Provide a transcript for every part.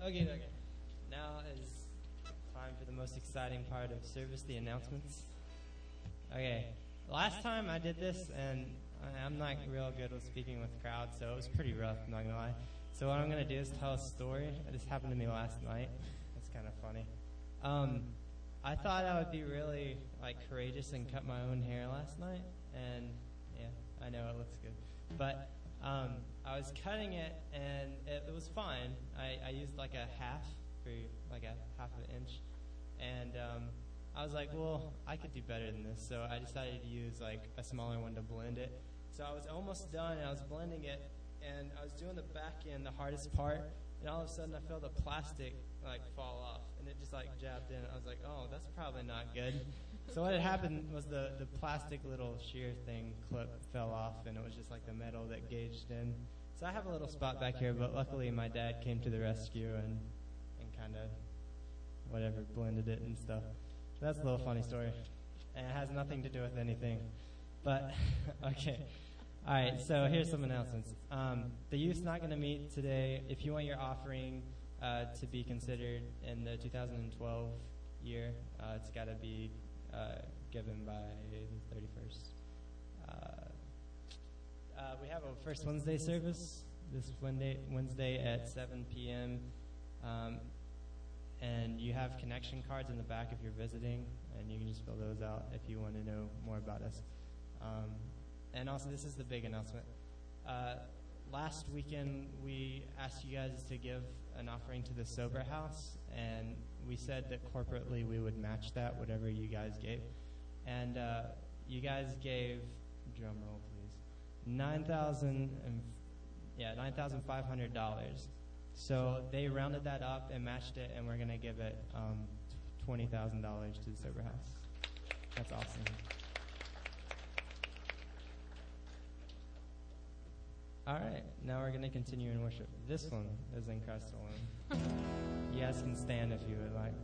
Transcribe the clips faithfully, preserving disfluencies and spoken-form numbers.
Okay, okay. Now is time for the most exciting part of service, the announcements. Okay, last time I did this, and I- I'm not real good with speaking with crowds, so it was pretty rough, I'm not going to lie. So what I'm going to do is tell a story. This happened to me last night. It's kind of funny. Um, I thought I would be really, like, courageous and cut my own hair last night, and, yeah, I know it looks good. But um, I was cutting it, and it, it was fine. I, I used, like, a half, for, like, a half of an inch, and um, I was like, well, I could do better than this, so I decided to use, like, a smaller one to blend it. So I was almost done, and I was blending it, and I was doing the back end, the hardest part, and all of a sudden I felt the plastic, like, fall off, and it just, like, jabbed in. I was like, oh, that's probably not good. So what had happened was the, the plastic little shear thing clip fell off, and it was just, like, the metal that gauged in. So I have a little spot back here, but luckily my dad came to the rescue and, and kind of, whatever, blended it and stuff. So that's a little funny story, and it has nothing to do with anything. But, okay. All right, so here's some announcements. Um, the youth's not going to meet today. If you want your offering uh, to be considered in the two thousand twelve year, uh, it's got to be uh, given by the thirty-first. Uh, uh, we have a First Wednesday service this Wednesday, Wednesday at seven p.m. Um, and you have connection cards in the back if you're visiting, and you can just fill those out if you want to know more about us. Um, And also, this is the big announcement. Uh, last weekend, we asked you guys to give an offering to the Sober House, and we said that corporately we would match that, whatever you guys gave. And uh, you guys gave, drum roll please, nine thousand, yeah, nine thousand five hundred dollars. So they rounded that up and matched it, and we're going to give it um, twenty thousand dollars to the Sober House. That's awesome. All right, now we're going to continue in worship. This one is in Christ alone. You guys can stand if you would like.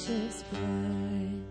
precious blood.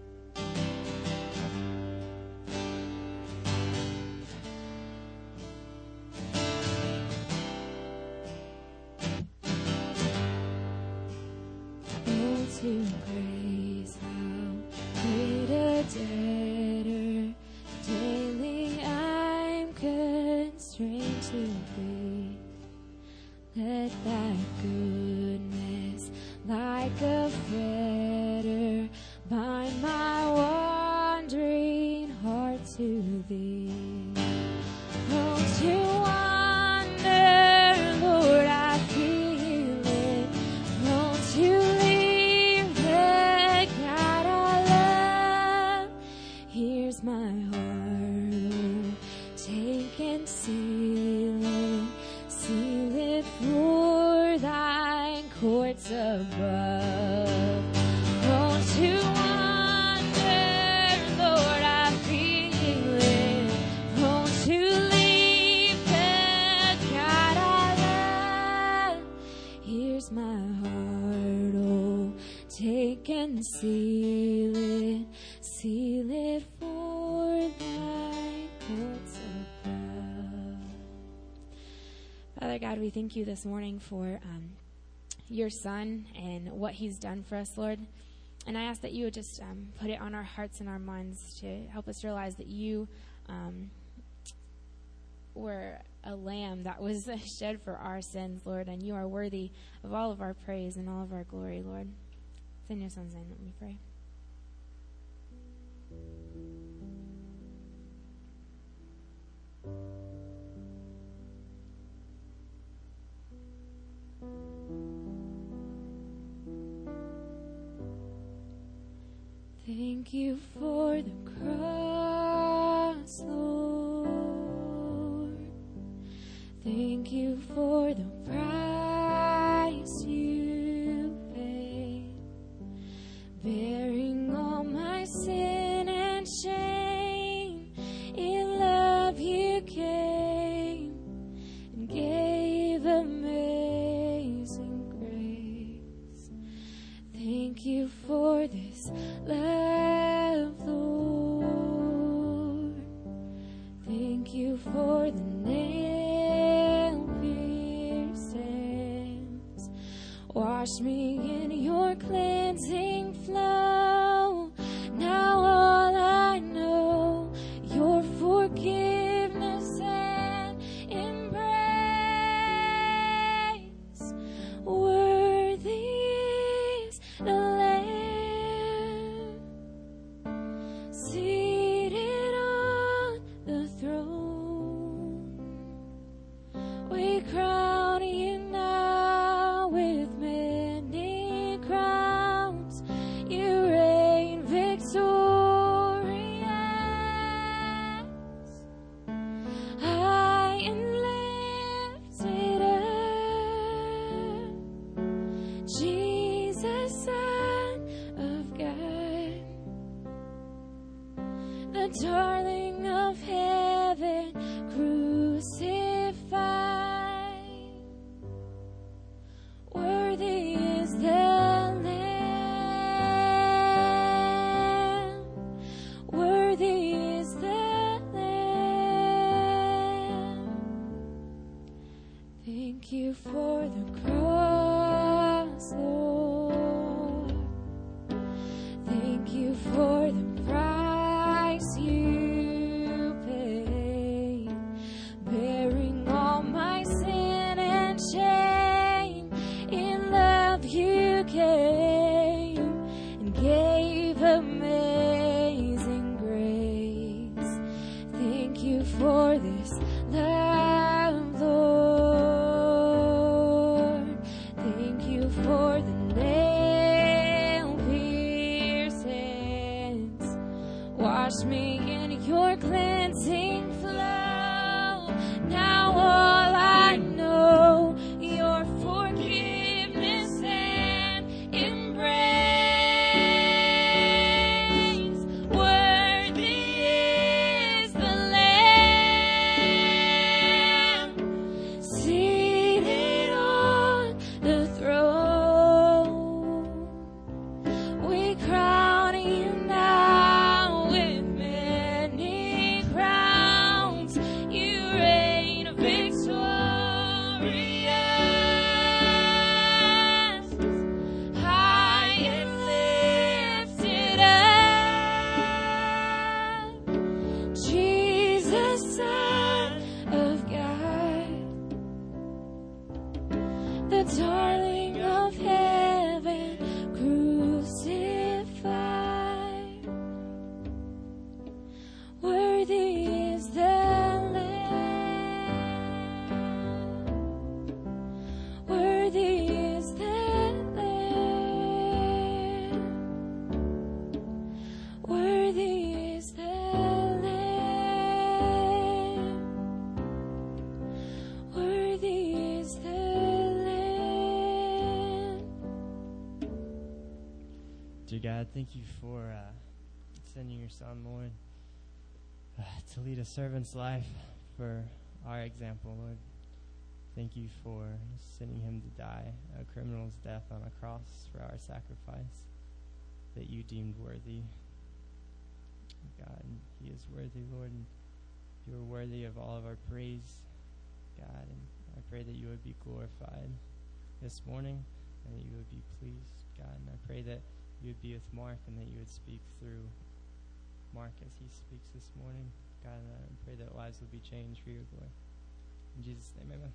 Oh, to grace, how great a debtor daily I'm constrained to be. Let thy goodness like a fetter bind my wandering heart to thee. Oh, to wander, Lord, I feel it. Oh, to leave the God I love. Here's my heart, oh, take and seal it. Seal it for thy courts above. Oh, to wander, Lord, I feel it. Oh, to leave the God I love. Here's my heart, oh, take and seal it. Seal it for thy courts above. Father God, we thank you this morning for um, your Son and what he's done for us, Lord. And I ask that you would just um, put it on our hearts and our minds to help us realize that you um, were a lamb that was shed for our sins, Lord, and you are worthy of all of our praise and all of our glory, Lord. It's in your Son's name that we pray. Thank you for the cross, Lord. Thank you for the price you paid, bearing all my sin and shame. In love you came and gave amazing grace. Thank you for this love, Lord. Thank you for the nail-pierced hands. Wash me in your cleansing flow. Now all I know, your forgiveness and embrace. Worthy is the Lamb seated on the throne. We crown you now with many crowns. You reign victorious, high and lifted up. Jesus, Son of God, the darling of heaven, crucified. Worthy is the Lamb. Worthy is the Lamb. Thank you for the cross, Lord. Thank you for the price you paid, bearing all my sin and shame. In love you came and gave amazing grace. Thank you for this love, Lord. Thank you for the nail-pierced hands. Wash me in your cleansing flow. Now all I know, your forgiveness and embrace. Worthy is the Lamb seated on the throne. Dear God, thank you for uh, sending your Son, Lord, uh, to lead a servant's life for our example, Lord. Thank you for sending him to die a criminal's death on a cross for our sacrifice that you deemed worthy. God, he is worthy, Lord, and you are worthy of all of our praise, God, and I pray that you would be glorified this morning and that you would be pleased, God, and I pray that you would be with Mark and that you would speak through Mark as he speaks this morning, God, and I pray that lives will be changed for your glory. In Jesus' name, amen.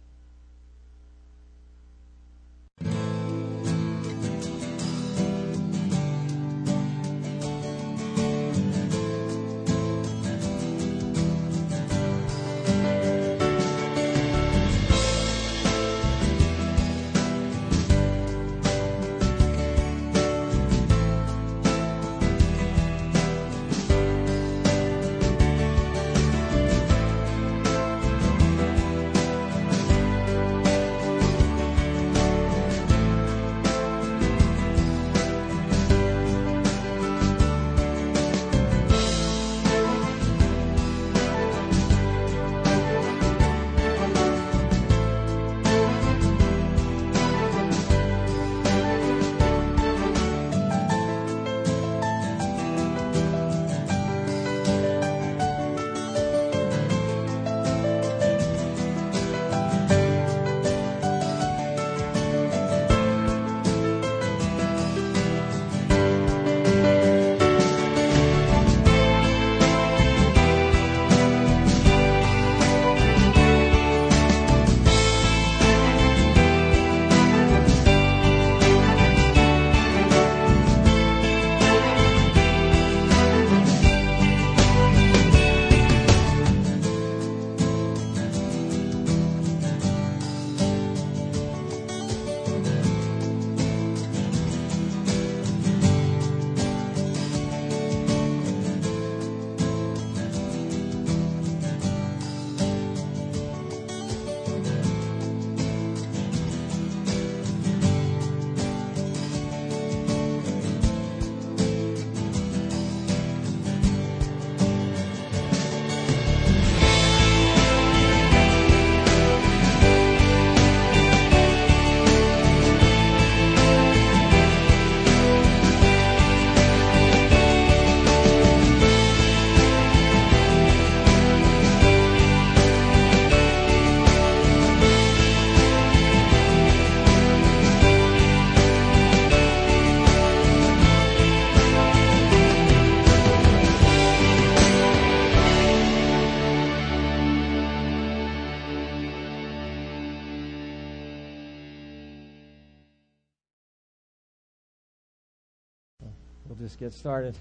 We'll just get started.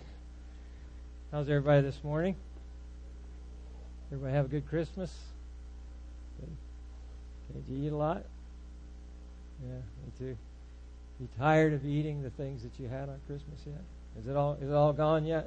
How's everybody this morning? Everybody have a good Christmas? Good. Okay, did you eat a lot? Yeah, me too. You tired of eating the things that you had on Christmas yet? Is it all is it all gone yet?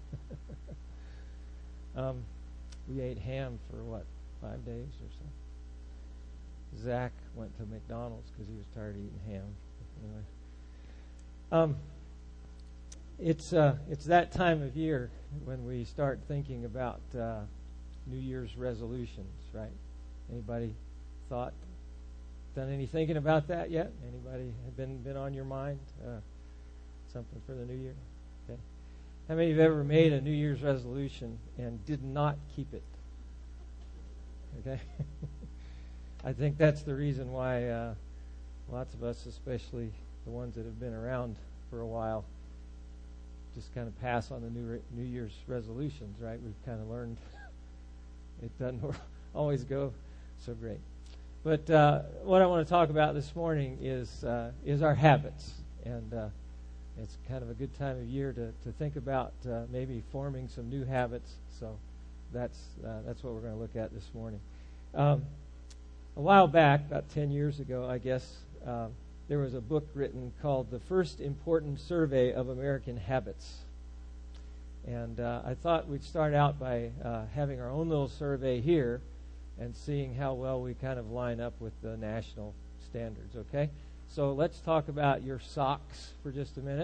um, we ate ham for what, five days or so. Zach went to McDonald's because he was tired of eating ham. Anyway. Um It's uh, it's that time of year when we start thinking about uh, New Year's resolutions, right? Anybody thought, done any thinking about that yet? Anybody have been been on your mind? Uh, something for the new year? Okay. How many of you have ever made a New Year's resolution and did not keep it? Okay. I think that's the reason why uh, lots of us, especially the ones that have been around for a while, just kind of pass on the new re- New Year's resolutions, right? We've kind of learned it doesn't always go so great. But uh, what I want to talk about this morning is uh, is our habits, and uh, it's kind of a good time of year to, to think about uh, maybe forming some new habits. So that's uh, that's what we're going to look at this morning. Um, a while back, about ten years ago, I guess. Uh, There was a book written called The First Important Survey of American Habits. And uh, I thought we'd start out by uh, having our own little survey here and seeing how well we kind of line up with the national standards, okay? So let's talk about your socks for just a minute.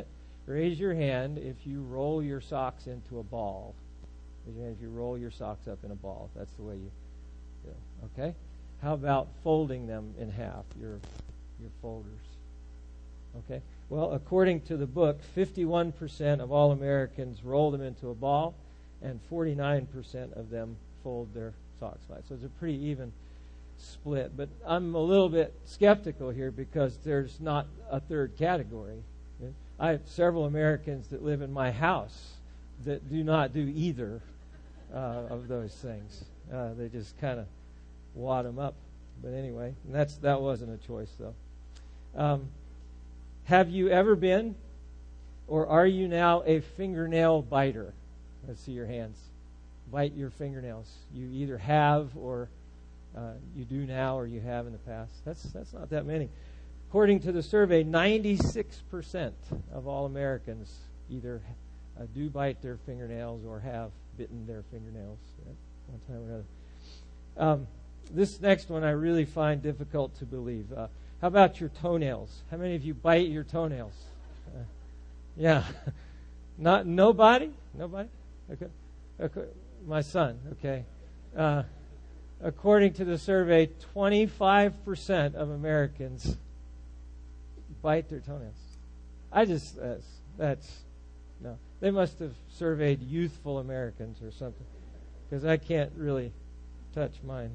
Raise your hand if you roll your socks into a ball. Raise your hand if you roll your socks up in a ball. That's the way you do. Okay? How about folding them in half, your your folders? Okay? Well, according to the book, fifty-one percent of all Americans roll them into a ball, and forty-nine percent of them fold their socks flat. So it's a pretty even split. But I'm a little bit skeptical here because there's not a third category. I have several Americans that live in my house that do not do either uh, of those things. Uh, they just kind of wad them up. But anyway, and that's that wasn't a choice, though. Um, have you ever been, or are you now, a fingernail biter? Let's see your hands. Bite your fingernails. You either have, or uh, you do now, or you have in the past. That's that's not that many. According to the survey, ninety-six percent of all Americans either uh, do bite their fingernails or have bitten their fingernails at one time or another. Um, this next one I really find difficult to believe. Uh, how about your toenails? How many of you bite your toenails? Uh, yeah. Not nobody? Nobody? Okay. okay. My son, okay. Uh, according to the survey, twenty-five percent of Americans bite their toenails. I just, that's, that's, no. They must have surveyed youthful Americans or something, because I can't really touch mine.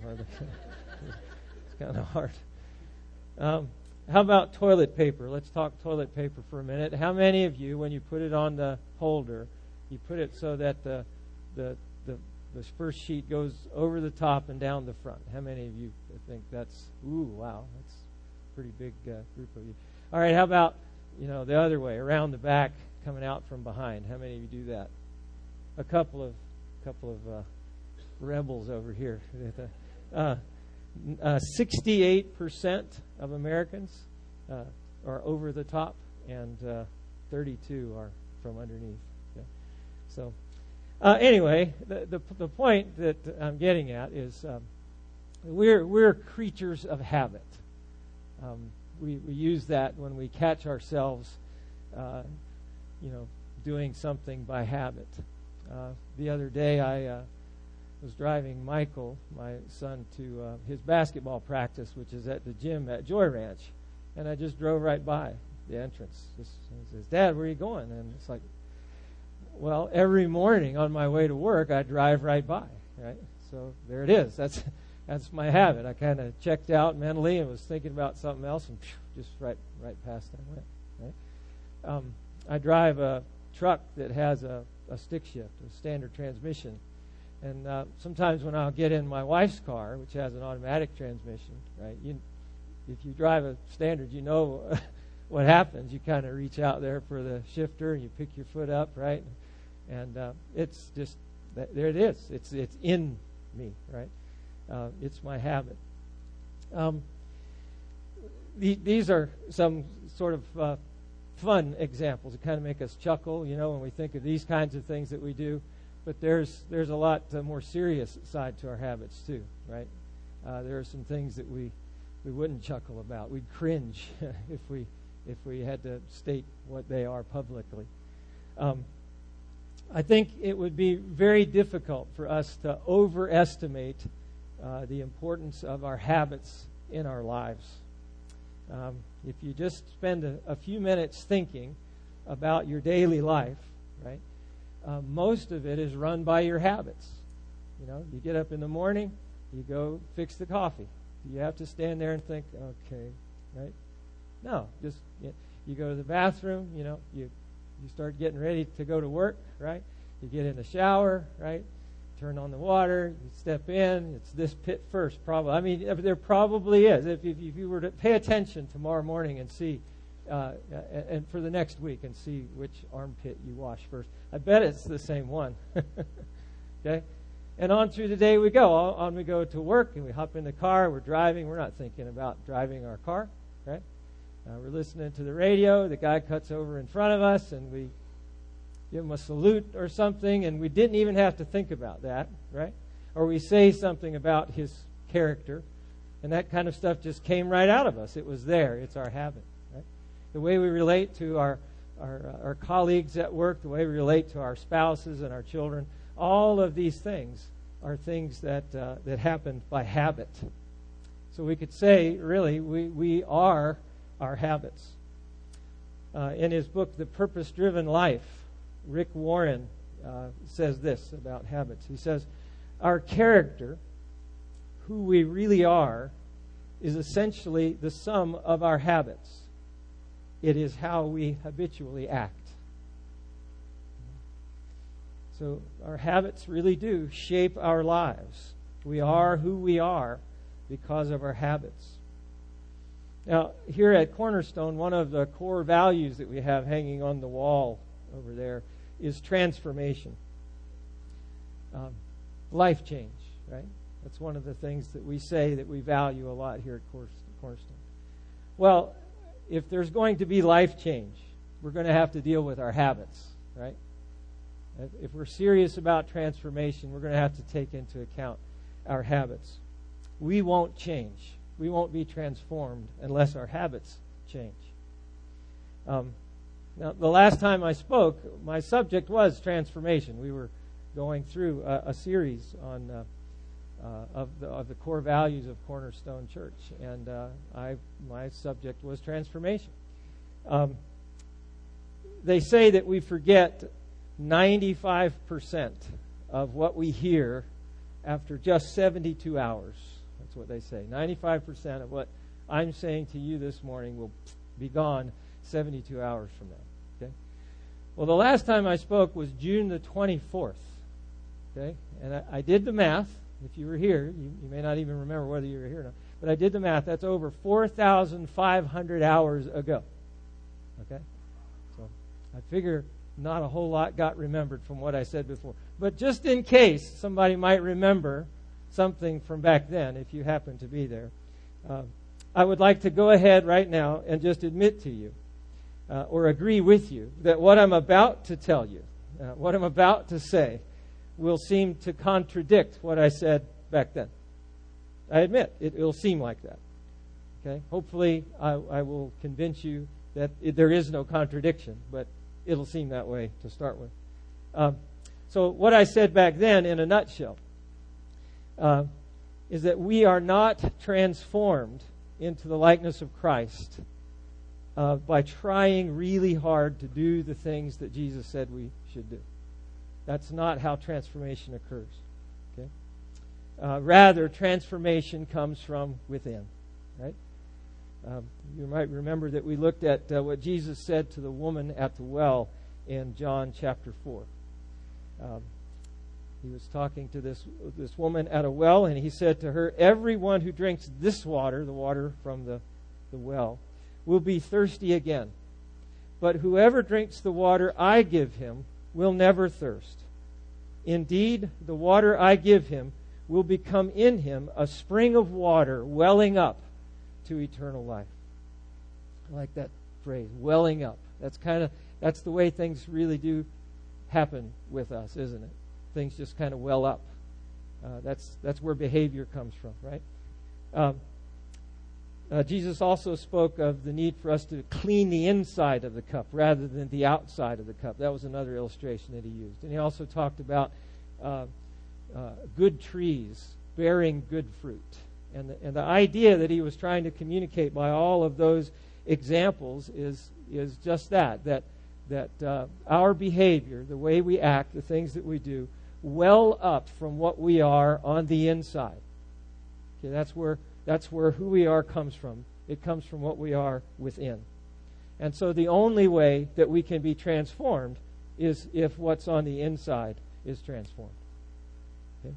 It's kind of hard. Um, how about toilet paper? Let's talk toilet paper for a minute. How many of you, when you put it on the holder, you put it so that the the the, the first sheet goes over the top and down the front? How many of you think that's, ooh, wow, that's pretty big uh, group of you. All right, how about, you know, the other way, around the back, coming out from behind? How many of you do that? A couple of couple of uh, rebels over here. Uh, uh, sixty-eight percent of Americans uh, are over the top, and uh, thirty-two are from underneath. Okay. So, uh, anyway, the, the the point that I'm getting at is um, we're we're creatures of habit. Um, we, we use that when we catch ourselves, uh, you know, doing something by habit. Uh, the other day, I uh, was driving Michael, my son, to uh, his basketball practice, which is at the gym at Joy Ranch, and I just drove right by the entrance. Just, he says, "Dad, where are you going?" And it's like, well, every morning on my way to work, I drive right by, right? So there it is. That's That's my habit. I kind of checked out mentally and was thinking about something else, and phew, just right right past I went. Right? Um, I drive a truck that has a, a stick shift, a standard transmission. And uh, sometimes when I'll get in my wife's car, which has an automatic transmission, right? You, if you drive a standard, you know what happens. You kind of reach out there for the shifter, and you pick your foot up, right? And uh, it's just, there it is. It's it's in me, right? Uh, it's my habit. Um, the, these are some sort of uh, fun examples that kind of make us chuckle, you know, when we think of these kinds of things that we do. But there's there's a lot uh, more serious side to our habits too, right? Uh, there are some things that we we wouldn't chuckle about. We'd cringe if we if we had to state what they are publicly. Um, I think it would be very difficult for us to overestimate Uh, the importance of our habits in our lives. Um, if you just spend a, a few minutes thinking about your daily life, right, uh, most of it is run by your habits. You know, you get up in the morning, you go fix the coffee. You have to stand there and think, okay, right? No, just you, know, you go to the bathroom, you know, you, you start getting ready to go to work, right? You get in the shower, right? Turn on the water, you step in, it's this pit first, probably. I mean, there probably is. If, if, if you were to pay attention tomorrow morning and see, uh, and for the next week, and see which armpit you wash first, I bet it's the same one. Okay? And on through the day we go. On we go to work, and we hop in the car, we're driving. We're not thinking about driving our car, right? Uh, we're listening to the radio. The guy cuts over in front of us, and we give him a salute or something, and we didn't even have to think about that, right? Or we say something about his character, and that kind of stuff just came right out of us. It was there. It's our habit, right? The way we relate to our our, our colleagues at work, the way we relate to our spouses and our children. All of these things are things that uh, that happen by habit. So we could say, really, we, we are our habits. Uh, in his book, The Purpose-Driven Life, Rick Warren uh, says this about habits. He says, our character, who we really are, is essentially the sum of our habits. It is how we habitually act. So our habits really do shape our lives. We are who we are because of our habits. Now, here at Cornerstone, one of the core values that we have hanging on the wall over there is transformation. Um, life change, right? That's one of the things that we say that we value a lot here at Cornerstone. Well, if there's going to be life change, we're going to have to deal with our habits, right? If we're serious about transformation, we're going to have to take into account our habits. We won't change. We won't be transformed unless our habits change. Um, now, the last time I spoke, my subject was transformation. We were going through a, a series on uh, uh, of the of the core values of Cornerstone Church, and uh, I my subject was transformation. Um, they say that we forget ninety-five percent of what we hear after just seventy-two hours. That's what they say. ninety-five percent of what I'm saying to you this morning will be gone seventy-two hours from now. Okay? Well, the last time I spoke was June the twenty-fourth. Okay? And I, I did the math. If you were here, you, you may not even remember whether you were here or not. But I did the math. That's over four thousand five hundred hours ago. Okay? So I figure not a whole lot got remembered from what I said before. But just in case somebody might remember something from back then, if you happen to be there, uh, I would like to go ahead right now and just admit to you uh, or agree with you that what I'm about to tell you, uh, what I'm about to say, will seem to contradict what I said back then. I admit, it will seem like that. Okay? Hopefully, I, I will convince you that it, there is no contradiction, but it'll seem that way to start with. Um, so what I said back then, in a nutshell, uh, is that we are not transformed into the likeness of Christ uh, by trying really hard to do the things that Jesus said we should do. That's not how transformation occurs. Okay? Uh, rather, transformation comes from within. Right? Um, you might remember that we looked at uh, what Jesus said to the woman at the well in John chapter four. Um, he was talking to this this woman at a well, and he said to her, "Everyone who drinks this water, the water from the, the well, will be thirsty again. But whoever drinks the water I give him will never thirst. Indeed, the water I give him will become in him a spring of water welling up to eternal life." I like that phrase, welling up. That's kind of that's the way things really do happen with us, isn't it? Things just kind of well up. Uh, that's that's where behavior comes from, right? Um, uh, Jesus also spoke of the need for us to clean the inside of the cup rather than the outside of the cup. That was another illustration that he used. And he also talked about uh, uh, good trees bearing good fruit. And the, and the idea that he was trying to communicate by all of those examples is is just that, that, that uh, our behavior, the way we act, the things that we do, well up from what we are on the inside. Okay, that's where that's where who we are comes from. It comes from what we are within. And so the only way that we can be transformed is if what's on the inside is transformed. Okay?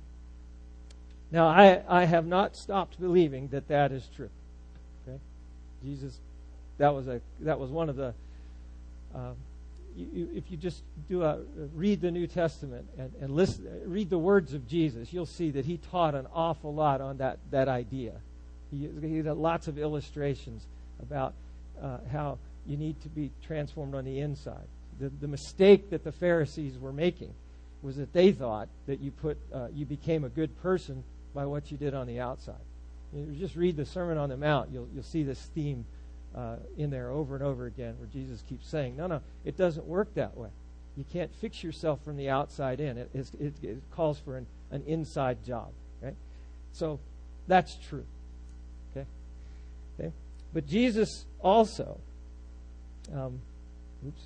Now, I, I have not stopped believing that that is true. Okay? Jesus, that was a that was one of the. Um, you, you, if you just do a read the New Testament and, and listen, read the words of Jesus, you'll see that he taught an awful lot on that that idea. He, he had lots of illustrations about uh, how you need to be transformed on the inside. The, the mistake that the Pharisees were making was that they thought that you put uh, you became a good person by what you did on the outside. You just read the Sermon on the Mount, you'll you'll see this theme uh, in there over and over again, where Jesus keeps saying, no, no, it doesn't work that way. You can't fix yourself from the outside in. It, it, it, it calls for an, an inside job, right? So that's true, okay? Okay. But Jesus also, um, oops,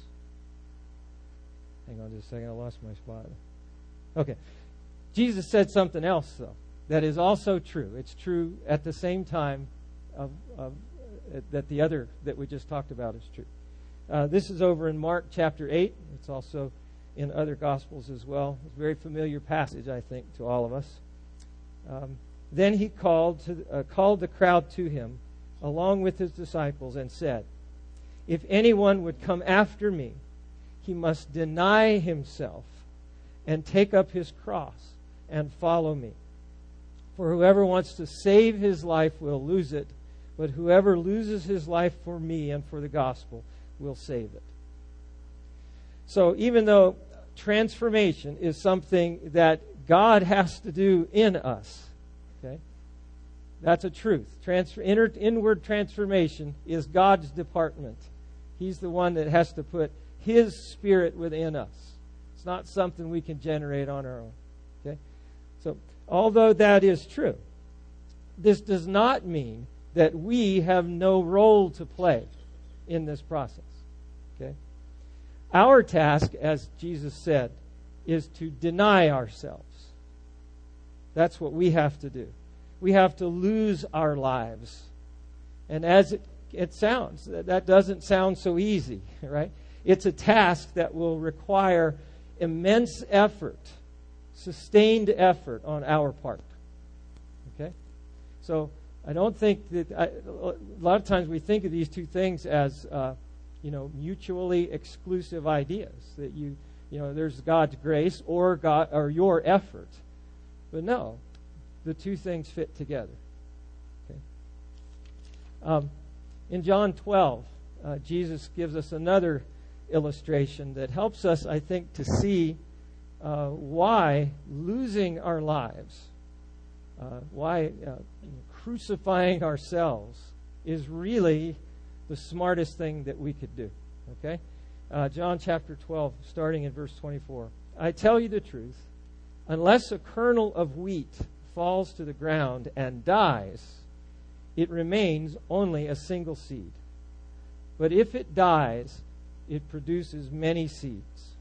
hang on just a second, I lost my spot. Okay. Jesus said something else, though, that is also true. It's true at the same time of, of uh, that the other that we just talked about is true. Uh, this is over in Mark chapter eight. It's also in other Gospels as well. It's a very familiar passage, I think, to all of us. Um, then he called to uh, called the crowd to him, along with his disciples, and said, "If anyone would come after me, he must deny himself and take up his cross and follow me. For whoever wants to save his life will lose it, but whoever loses his life for me and for the gospel will save it." So even though transformation is something that God has to do in us, okay, that's a truth. Transfer, inner, inward transformation is God's department. He's the one that has to put His Spirit within us. It's not something we can generate on our own. Okay? So, although that is true, this does not mean that we have no role to play in this process. Okay? Our task, as Jesus said, is to deny ourselves. That's what we have to do. We have to lose our lives. And as it, it sounds, that doesn't sound so easy, right? It's a task that will require immense effort, sustained effort on our part. Okay? So I don't think that, I, a lot of times we think of these two things as, uh, you know, mutually exclusive ideas. That you, you know, there's God's grace or God or your effort. But no, the two things fit together. Okay? Um, in John twelve, uh, Jesus gives us another illustration that helps us, I think, to see uh, why losing our lives, uh, why uh, crucifying ourselves is really the smartest thing that we could do. Okay? Uh, John chapter twelve, starting in verse twenty-four. "I tell you the truth, unless a kernel of wheat falls to the ground and dies, it remains only a single seed. But if it dies, it produces many seeds.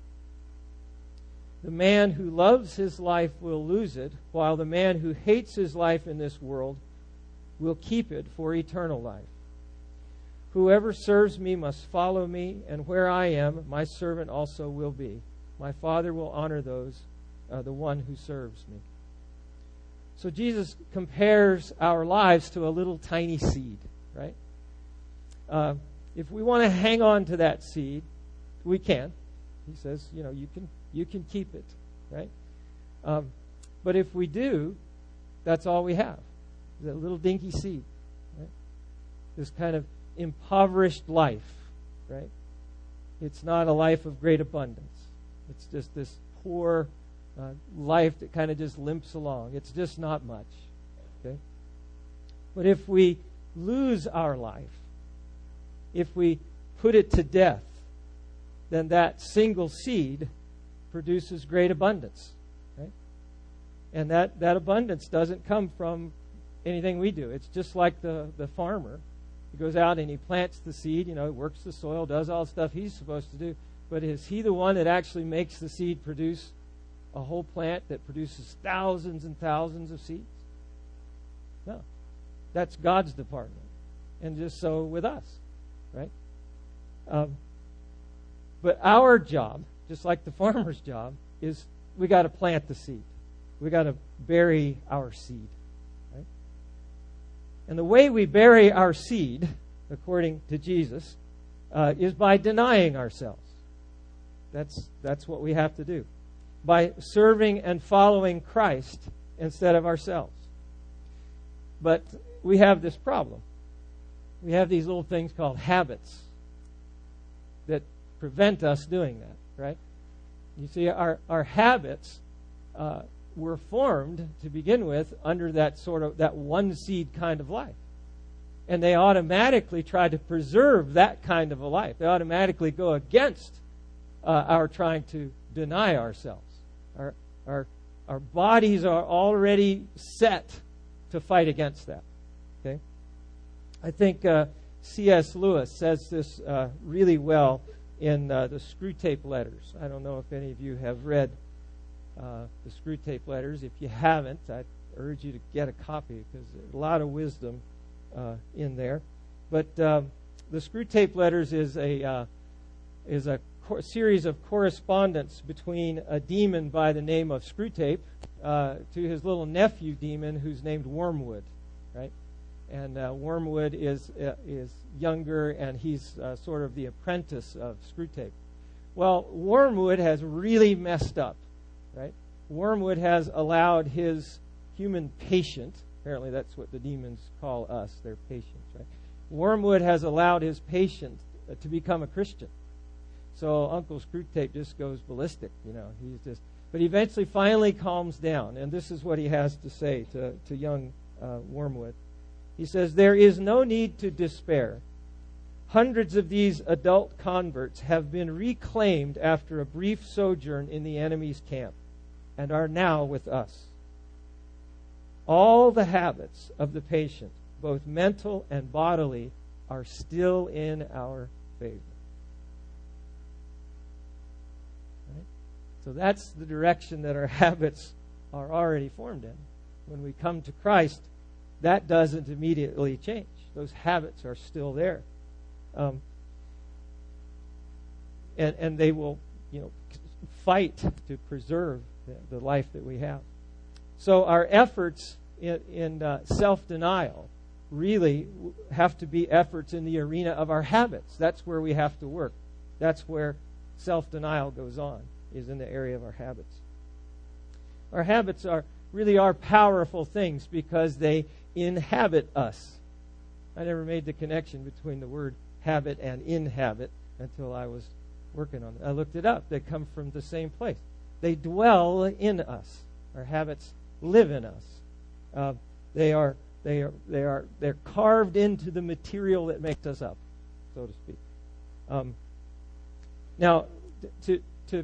The man who loves his life will lose it, while the man who hates his life in this world will keep it for eternal life. Whoever serves me must follow me, and where I am, my servant also will be. My Father will honor those, uh, the one who serves me." So Jesus compares our lives to a little tiny seed, right? Uh, if we want to hang on to that seed, we can. He says, you know, you can you can keep it, right? Um, but if we do, that's all we have, that little dinky seed, right? This kind of impoverished life, right? It's not a life of great abundance. It's just this poor uh, life that kind of just limps along. It's just not much, okay? But if we lose our life, if we put it to death, then that single seed produces great abundance, right? And that, that abundance doesn't come from anything we do. It's just like the, the farmer. He goes out and he plants the seed, you know, works the soil, does all the stuff he's supposed to do. But is he the one that actually makes the seed produce a whole plant that produces thousands and thousands of seeds? No. That's God's department. And just so with us, right? Um, but our job, just like the farmer's job, is we got to plant the seed. We got to bury our seed. Right? And the way we bury our seed, according to Jesus, uh, is by denying ourselves. That's that's what we have to do. By serving and following Christ instead of ourselves. But we have this problem. We have these little things called habits that prevent us doing that, right? You see, our, our habits uh, were formed to begin with under that sort of, that one seed kind of life. And they automatically try to preserve that kind of a life. They automatically go against uh, our trying to deny ourselves. Our, our, our bodies are already set to fight against that. Okay? I think uh, C S Lewis says this uh, really well in uh, the Screwtape Letters. I don't know if any of you have read uh, the Screwtape Letters. If you haven't, I urge you to get a copy because there's a lot of wisdom uh, in there. But um, the Screwtape Letters is a uh, is a co- series of correspondence between a demon by the name of Screwtape uh, to his little nephew demon who's named Wormwood, right? And uh, Wormwood is uh, is younger, and he's uh, sort of the apprentice of Screwtape. Well, Wormwood has really messed up, right? Wormwood has allowed his human patient, apparently that's what the demons call us, they're patients, right? Wormwood has allowed his patient uh, to become a Christian. So Uncle Screwtape just goes ballistic, you know. He's just, but he eventually finally calms down, and this is what he has to say to, to young uh, Wormwood. He says, "There is no need to despair. Hundreds of these adult converts have been reclaimed after a brief sojourn in the enemy's camp and are now with us. All the habits of the patient, both mental and bodily, are still in our favor." Right? So that's the direction that our habits are already formed in. When we come to Christ, that doesn't immediately change. Those habits are still there. Um, and, and they will, you know, fight to preserve the, the life that we have. So our efforts in, in uh, self-denial really have to be efforts in the arena of our habits. That's where we have to work. That's where self-denial goes on, is in the area of our habits. Our habits are really are powerful things because they inhabit us. I never made the connection between the word habit and inhabit until I was working on it. I looked it up. They come from the same place. They dwell in us. Our habits live in us. Uh, they are they are they are they're carved into the material that makes us up, so to speak. Um, now, to to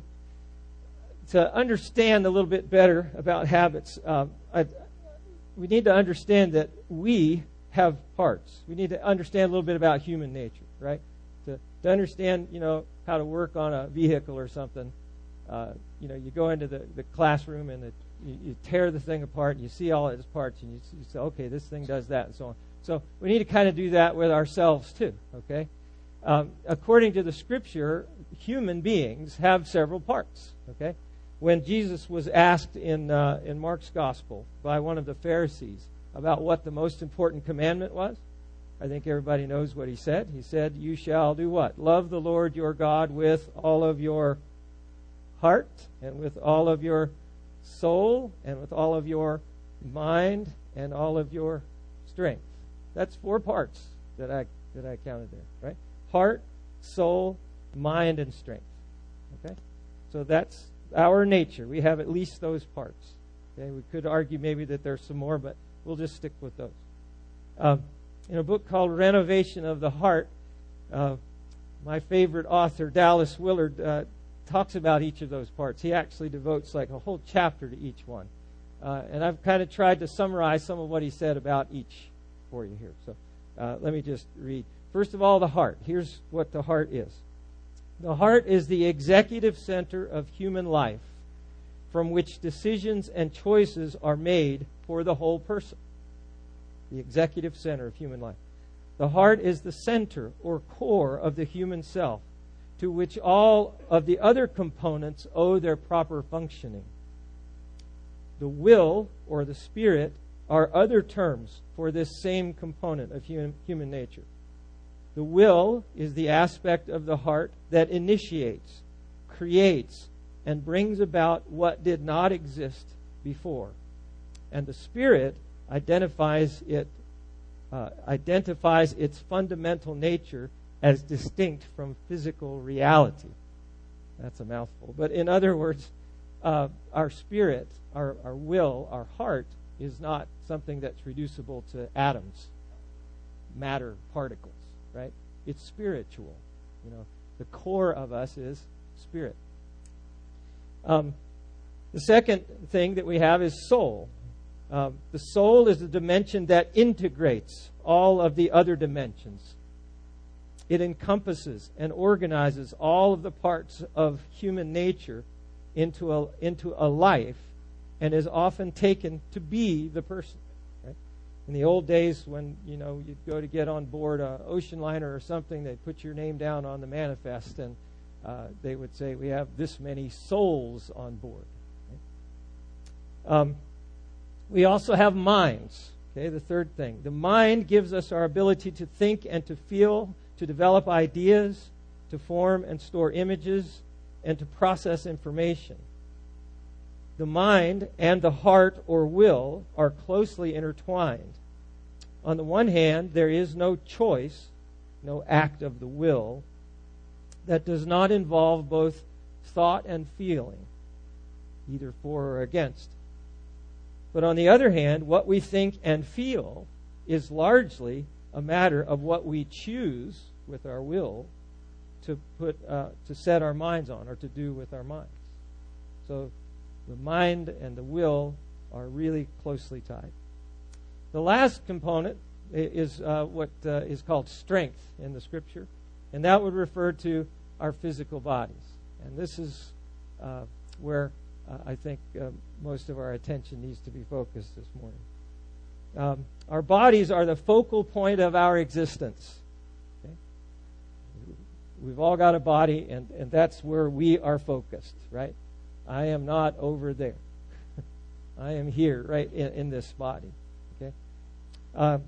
to understand a little bit better about habits, uh, I, we need to understand that we have parts. We need to understand a little bit about human nature, right? To to understand, you know, how to work on a vehicle or something. Uh, you know, you go into the, the classroom and the, you, you tear the thing apart and you see all its parts and you, you say, okay, this thing does that and so on. So we need to kind of do that with ourselves too, okay? Um, according to the Scripture, human beings have several parts, okay? When Jesus was asked in uh, in Mark's Gospel by one of the Pharisees about what the most important commandment was, I think everybody knows what he said. He said, "You shall do what? Love the Lord your God with all of your heart and with all of your soul and with all of your mind and all of your strength." That's four parts that I that I counted there, right? Heart, soul, mind, and strength. Okay? So that's our nature. We have at least those parts. Okay? We could argue maybe that there's some more, but we'll just stick with those. Um, in a book called Renovation of the Heart, uh, my favorite author, Dallas Willard, uh, talks about each of those parts. He actually devotes like a whole chapter to each one. Uh, and I've kind of tried to summarize some of what he said about each for you here. So uh, let me just read. First of all, the heart. Here's what the heart is. The heart is the executive center of human life from which decisions and choices are made for the whole person. The executive center of human life. The heart is the center or core of the human self, to which all of the other components owe their proper functioning. The will, or the spirit, are other terms for this same component of human, human nature. The will is the aspect of the heart that initiates, creates, and brings about what did not exist before. And the spirit identifies it, uh, identifies its fundamental nature as distinct from physical reality. That's a mouthful. But in other words, uh, our spirit, our, our will, our heart is not something that's reducible to atoms. matter particles, right? It's spiritual. You know, the core of us is spirit. Um, the second thing that we have is soul. Um, the soul is the dimension that integrates all of the other dimensions. It encompasses and organizes all of the parts of human nature into a, into a life, and is often taken to be the person. Right? In the old days, when you know you'd go to get on board an ocean liner or something, they'd put your name down on the manifest, and uh, they would say, "We have this many souls on board." Right? Um, we also have minds. Okay, the third thing, the mind gives us our ability to think and to feel, to develop ideas, to form and store images, and to process information. The mind and the heart or will are closely intertwined. On the one hand, there is no choice, no act of the will, that does not involve both thought and feeling, either for or against. But on the other hand, what we think and feel is largely a matter of what we choose with our will to put uh, to set our minds on, or to do with our minds. So the mind and the will are really closely tied. The last component is uh, what uh, is called strength in the Scripture, and that would refer to our physical bodies. And this is uh, where uh, I think uh, most of our attention needs to be focused this morning. Um, our bodies are the focal point of our existence. Okay? We've all got a body, and, and that's where we are focused, right? I am not over there. I am here, right, in, in this body. Okay. Uh,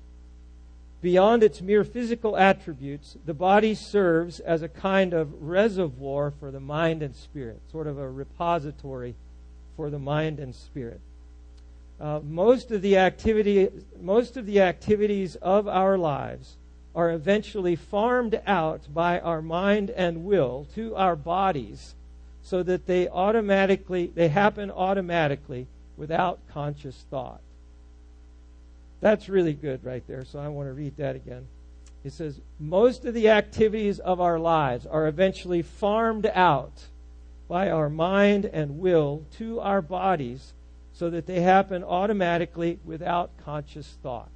beyond its mere physical attributes, the body serves as a kind of reservoir for the mind and spirit, sort of a repository for the mind and spirit. Uh, most of the activity, most of the activities of our lives are eventually farmed out by our mind and will to our bodies, so that they automatically, they happen automatically without conscious thought. That's really good right there, so I want to read that again. It says, most of the activities of our lives are eventually farmed out by our mind and will to our bodies, so that they happen automatically without conscious thought.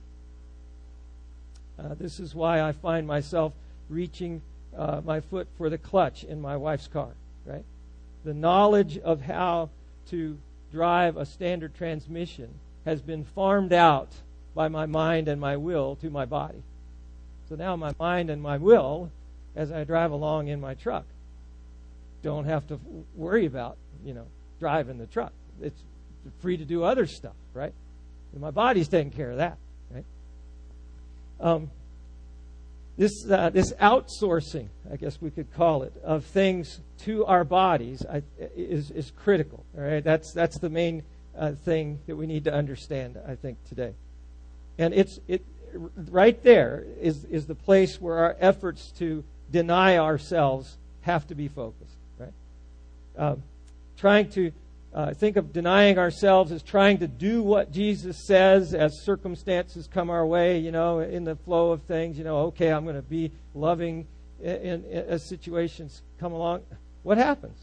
Uh, this is why I find myself reaching uh, my foot for the clutch in my wife's car, right? The knowledge of how to drive a standard transmission has been farmed out by my mind and my will to my body. So now my mind and my will, as I drive along in my truck, don't have to worry about, you know, driving the truck. It's free to do other stuff, right? And my body's taking care of that, right? Um, This uh, this outsourcing, I guess we could call it, of things to our bodies I, is is critical. All right, that's that's the main uh, thing that we need to understand, I think, today. And it's it right there is is the place where our efforts to deny ourselves have to be focused. Right, um, trying to uh, think of denying ourselves as trying to do what Jesus says as circumstances come our way, you know, in the flow of things, you know, okay, I'm going to be loving in, in, in, as situations come along. What happens?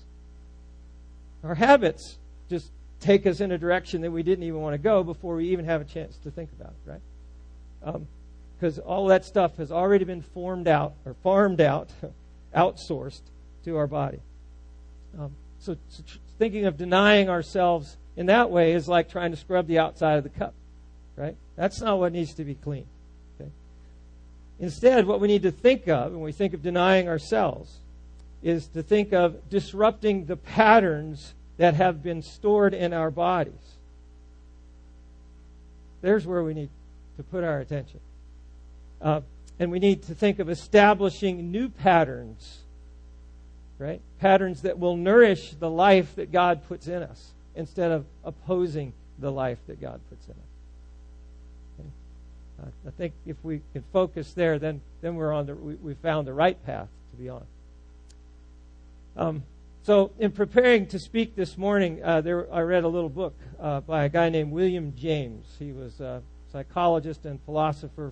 Our habits just take us in a direction that we didn't even want to go before we even have a chance to think about it, right? Because um, all that stuff has already been formed out or farmed out, outsourced to our body. Um, so, so tr- thinking of denying ourselves in that way is like trying to scrub the outside of the cup, right? That's not what needs to be clean. Okay? Instead, what we need to think of when we think of denying ourselves is to think of disrupting the patterns that have been stored in our bodies. There's where we need to put our attention. Uh, and we need to think of establishing new patterns, right? Patterns that will nourish the life that God puts in us instead of opposing the life that God puts in us. Okay? Uh, I think if we can focus there, then then we're on the we, we found the right path to be on. Um, so in preparing to speak this morning, uh, there I read a little book uh, by a guy named William James. He was a psychologist and philosopher from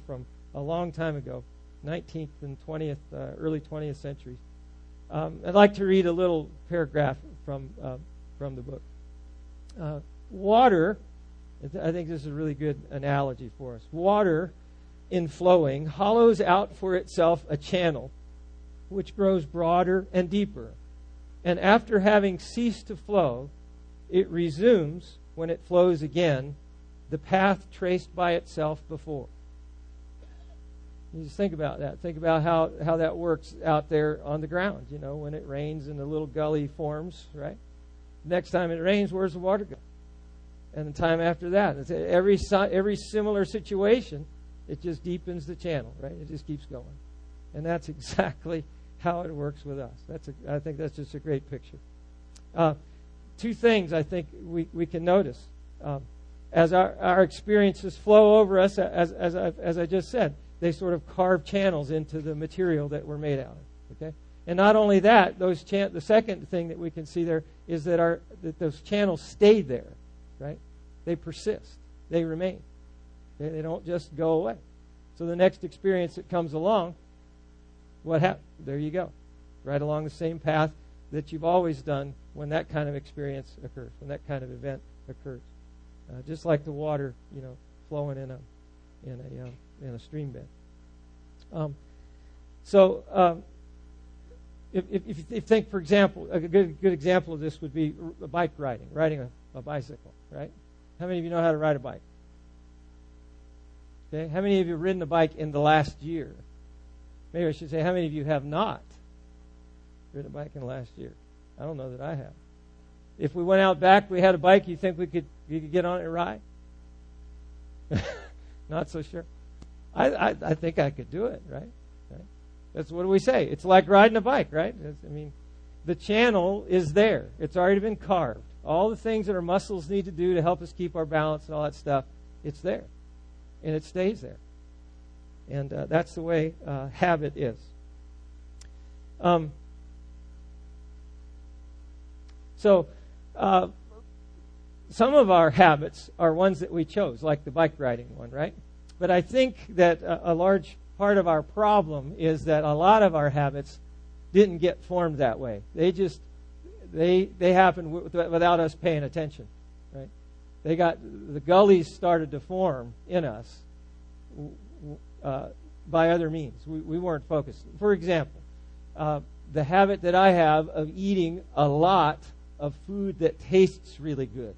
a long time ago, nineteenth and twentieth, uh, early twentieth centuries. Um, I'd like to read a little paragraph from uh, from the book. Uh, water, I think this is a really good analogy for us. Water, in flowing, hollows out for itself a channel which grows broader and deeper. And after having ceased to flow, it resumes, when it flows again, the path traced by itself before. You just think about that. Think about how, how that works out there on the ground. You know, when it rains and the little gully forms, right? Next time it rains, where's the water go? And the time after that. It's every, every similar situation, it just deepens the channel, right? It just keeps going. And that's exactly how it works with us. That's a, I think that's just a great picture. Uh, two things I think we, we can notice. Um, as our, our experiences flow over us, as, as, I, as I just said, they sort of carve channels into the material that we're made out of. Okay, and not only that, those chan- the second thing that we can see there is that our that those channels stay there, right? They persist, they remain, they, they don't just go away. So the next experience that comes along, what happens? There you go, right along the same path that you've always done when that kind of experience occurs, when that kind of event occurs, uh, just like the water, you know, flowing in a in a um, in a stream bed. Um, so, um, if, if, if you think, for example, a good good example of this would be r- bike riding, riding a, a bicycle, right? How many of you know how to ride a bike? Okay, how many of you have ridden a bike in the last year? Maybe I should say, how many of you have not ridden a bike in the last year? I don't know that I have. If we went out back, we had a bike, you think we could you could get on it and ride? Not so sure. I, I I think I could do it, right? right? That's what do we say? It's like riding a bike, right? It's, I mean, the channel is there. It's already been carved. All the things that our muscles need to do to help us keep our balance and all that stuff, it's there. And it stays there. And uh, that's the way uh, habit is. Um, so, uh, some of our habits are ones that we chose, like the bike riding one, right? But I think that a, a large part of our problem is that a lot of our habits didn't get formed that way. They just, they they happened w- without us paying attention, right? They got, the gullies started to form in us uh, by other means. We, we weren't focused. For example, uh, the habit that I have of eating a lot of food that tastes really good.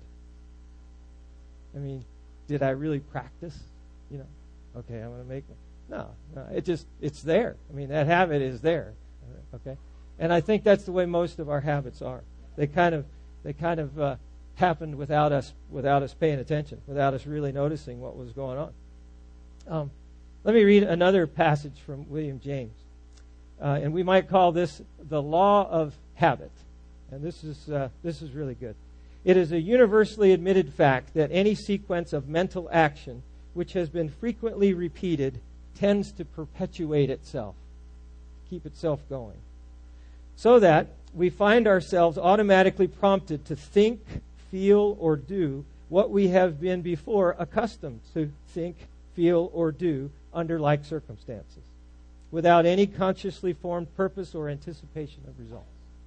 I mean, did I really practice? You know, okay, I'm going to make it. No, no, it just, it's there. I mean, that habit is there. Okay? And I think that's the way most of our habits are. They kind of, they kind of uh, happened without us, without us paying attention, without us really noticing what was going on. Um, let me read another passage from William James. Uh, and we might call this the law of habit. And this is, uh, this is really good. It is a universally admitted fact that any sequence of mental action which has been frequently repeated tends to perpetuate itself, keep itself going, so that we find ourselves automatically prompted to think, feel, or do what we have been before accustomed to think, feel, or do under like circumstances, without any consciously formed purpose or anticipation of results.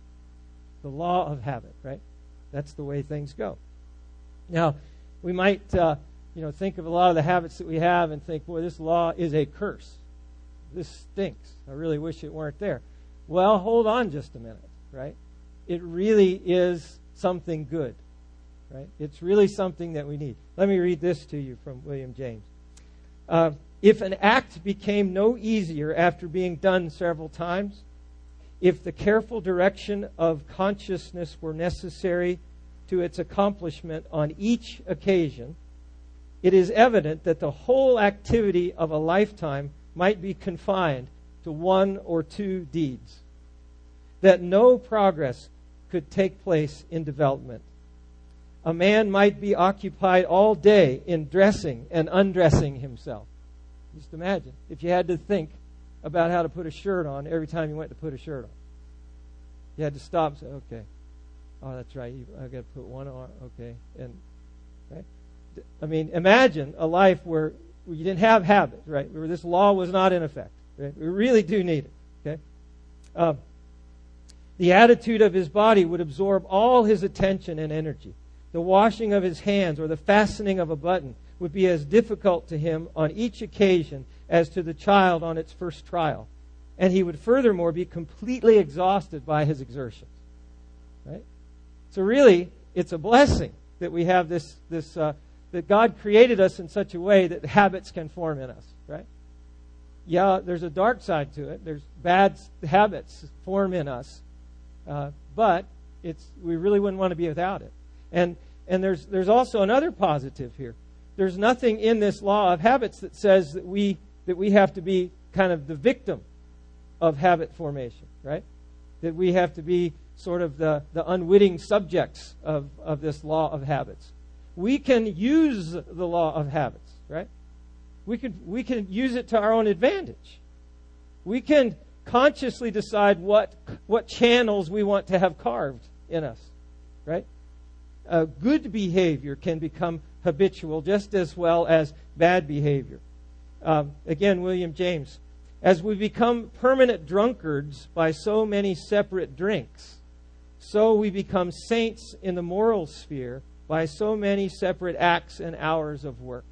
The law of habit, right? That's the way things go. Now, we might, uh, you know, think of a lot of the habits that we have and think, boy, this law is a curse. This stinks. I really wish it weren't there. Well, hold on just a minute, right? It really is something good, right? It's really something that we need. Let me read this to you from William James. Uh, if an act became no easier after being done several times, if the careful direction of consciousness were necessary to its accomplishment on each occasion, it is evident that the whole activity of a lifetime might be confined to one or two deeds, that no progress could take place in development. A man might be occupied all day in dressing and undressing himself. Just imagine if you had to think about how to put a shirt on every time you went to put a shirt on. You had to stop and say, okay, oh, that's right, I've got to put one on, okay. And right? I mean, imagine a life where you didn't have habit, right? Where this law was not in effect. Right? We really do need it. Okay. Uh, the attitude of his body would absorb all his attention and energy. The washing of his hands or the fastening of a button would be as difficult to him on each occasion as to the child on its first trial. And he would furthermore be completely exhausted by his exertions. Right? So really, it's a blessing that we have this, this uh, that God created us in such a way that habits can form in us. Right? Yeah, there's a dark side to it. There's bad habits form in us. Uh, but it's we really wouldn't want to be without it. And and there's there's also another positive here. There's nothing in this law of habits that says that we that we have to be kind of the victim of habit formation, right? That we have to be sort of the, the unwitting subjects of, of this law of habits. We can use the law of habits, right? We can we can use it to our own advantage. We can consciously decide what what channels we want to have carved in us, right? Uh, good behavior can become habitual just as well as bad behavior. Um, again, William James, as we become permanent drunkards by so many separate drinks, so we become saints in the moral sphere by so many separate acts and hours of work.